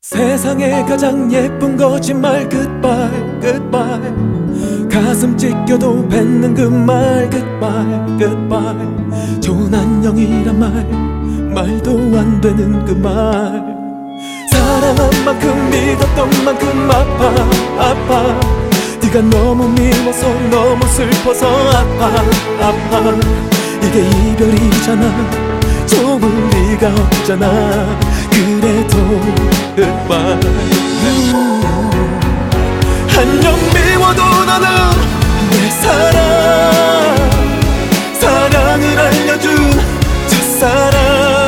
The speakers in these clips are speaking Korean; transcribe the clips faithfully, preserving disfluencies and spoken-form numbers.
세상에 가장 예쁜 거짓말 goodbye goodbye 가슴 찢겨도 뱉는 그 말 goodbye goodbye 좋은 안녕이란 말 말도 안 되는 그 말 사랑한 만큼 믿었던 만큼 아파 아파 네가 너무 미워서 너무 슬퍼서 아파 아파 이게 이별이잖아 좋을 리가 없잖아 그래도 goodbye 음. 안녕 미워도 너는 내 사랑 사랑을 알려준 첫사랑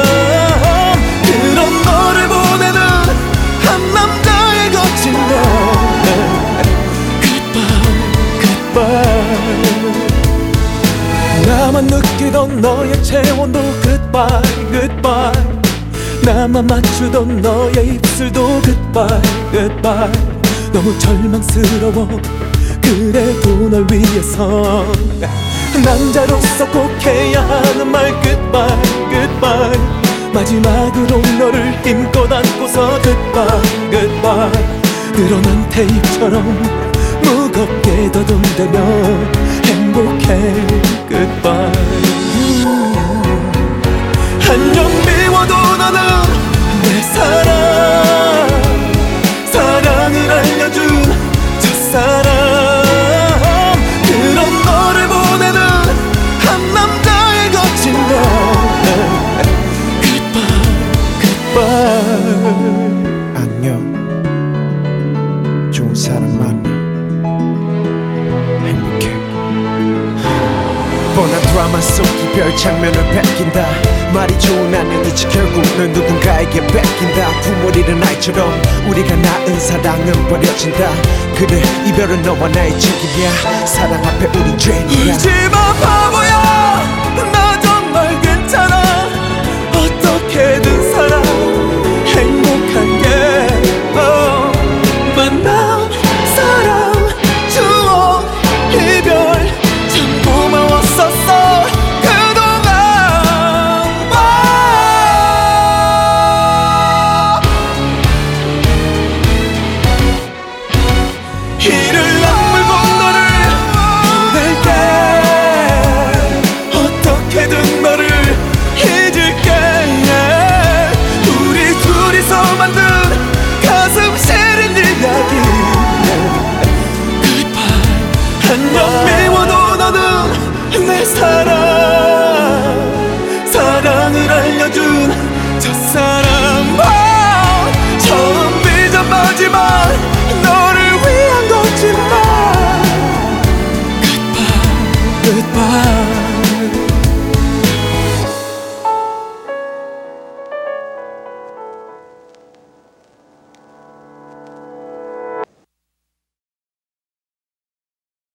그런 너를 보내는 한 남자의 거친 말 goodbye goodbye 나만 느끼던 너의 체온도 goodbye goodbye 나만 맞추던 너의 입술도 goodbye goodbye 너무 절망스러워 그래도 널 위해서 남자로서 꼭 해야 하는 말 goodbye goodbye 마지막으로 너를 힘껏 안고서 goodbye goodbye 늘어난 테이프처럼 무겁게 더듬대며 행복해 goodbye 음. 안녕 미워도 너는 내 사랑 사랑을 알려준 첫사랑 그런 너를 보내는 한 남자의 거친 말 goodbye goodbye 안녕 좋은 사람 만나 행복해 뻔한 드라마 속 이별 장면을 뺏긴다 말이 좋은 안녕이지 결국 널 누군가에게 뺏긴다 부모리는 아이처럼 우리가 낳은 사랑은 버려진다 그래 이별은 너와 나의 책임이야 사랑 앞에 우린 죄인이야 울지마 바보야